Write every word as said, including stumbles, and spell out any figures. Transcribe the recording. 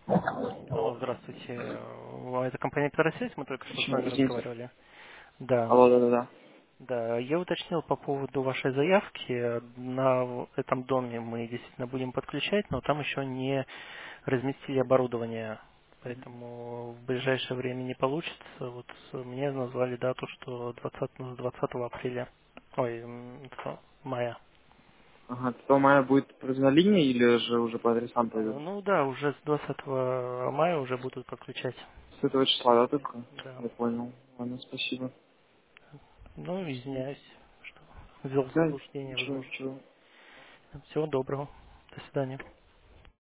Алло, здравствуйте. Э, Это компания Петросеть, мы только что с Почему? вами Извините. разговаривали. Да, Алло, да-да-да. да. Я уточнил по поводу вашей заявки. На этом доме мы действительно будем подключать, но там еще не разместили оборудование. Поэтому в ближайшее время не получится. Вот мне назвали дату, что двадцатого, двадцатого апреля. Ой, м, что, мая. Ага, то моя будет на линии или же уже по адресам Э, пойдут? Ну да, уже с двадцатого мая уже будут подключать. С этого числа, да, только? Да. Я понял. Ладно, спасибо. Ну, извиняюсь, что ввел в Да, заблуждение, ничего, возможно. ничего. Всего доброго. До свидания.